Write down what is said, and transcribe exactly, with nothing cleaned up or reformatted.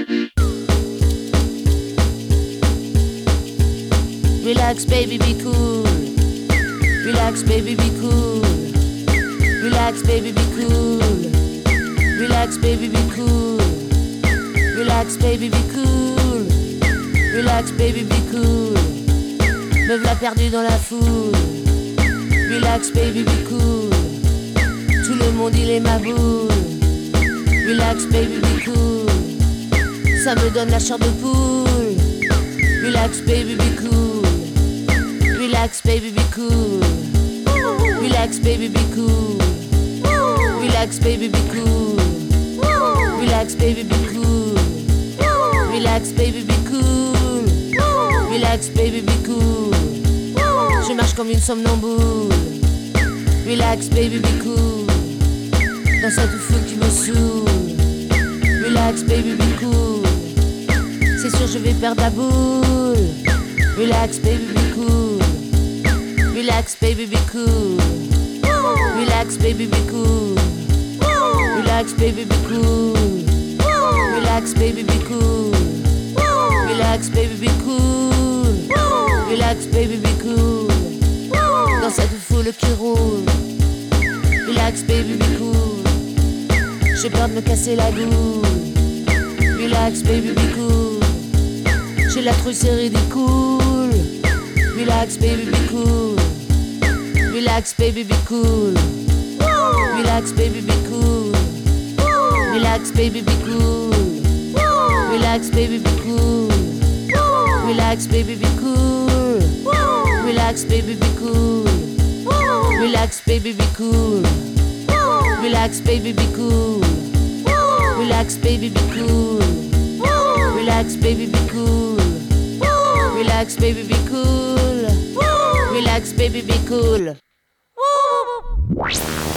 Relax, baby, be cool. Relax, baby, be cool. Relax, baby, be cool. Relax, baby, be cool. Relax, baby, be cool. Relax, baby, be cool. Me v'là perdu dans la foule. Relax, baby, be cool. Tout le monde il est ma boule. Relax, baby, be cool. Ça me donne la chair de poule. Relax, baby, be cool. Relax, baby, be cool. Relax, baby, be cool. Relax, baby, be cool. Relax, baby, be cool. Relax, baby, be cool. Relax, baby, be cool. Je marche comme une somnambule. Relax, baby, be cool. Dans cette foule qui me saoule. Relax, baby, be cool. C'est sûr je vais perdre la boule. Relax, baby, be cool. Relax, baby, be cool. Relax, baby, be cool. Relax, baby, be cool. Relax, baby, be cool. Relax, baby, be cool. Relax, baby, be cool. Dans cette foule qui roule. Relax, baby, be cool. J'ai peur de me casser la boule. Relax, baby, be cool. J'ai la trouille, c'est ridicule. Relax, baby, be cool. Relax, baby, be cool. Relax, baby, be cool. Relax, baby, be cool. Relax, baby, be cool. Relax, baby, be cool. Relax, baby, be cool. Relax, baby, be cool. Relax, baby, be cool. Relax, baby, be cool. Relax, baby, be cool. Relax, baby, be cool. Relax, baby, be cool.